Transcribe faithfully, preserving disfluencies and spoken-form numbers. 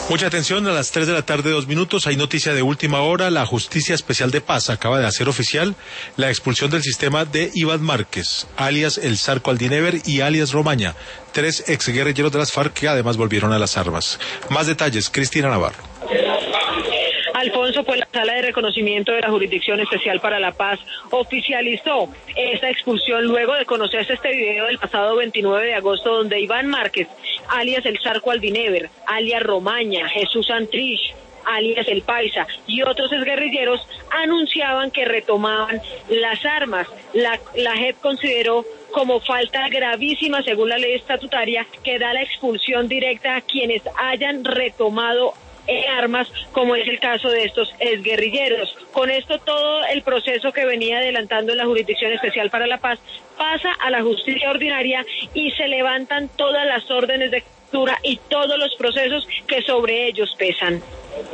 Mucha atención, a las tres de la tarde, dos minutos, hay noticia de última hora. La Justicia Especial de Paz acaba de hacer oficial la expulsión del sistema de Iván Márquez, alias El Zarco Aldinever y alias Romaña, tres exguerrilleros de las FARC que además volvieron a las armas. Más detalles, Cristina Navarro. Alfonso, pues la Sala de Reconocimiento de la Jurisdicción Especial para la Paz oficializó esta expulsión luego de conocerse este video del pasado veintinueve de agosto donde Iván Márquez, alias El Zarco Aldinever, alias Romaña, Jesús Antrich, alias El Paisa y otros exguerrilleros anunciaban que retomaban las armas. La, la J E P consideró como falta gravísima según la ley estatutaria que da la expulsión directa a quienes hayan retomado armas, como es el caso de estos exguerrilleros. Con esto todo el proceso que venía adelantando en la Jurisdicción Especial para la Paz pasa a la justicia ordinaria y se levantan todas las órdenes de captura y todos los procesos que sobre ellos pesan.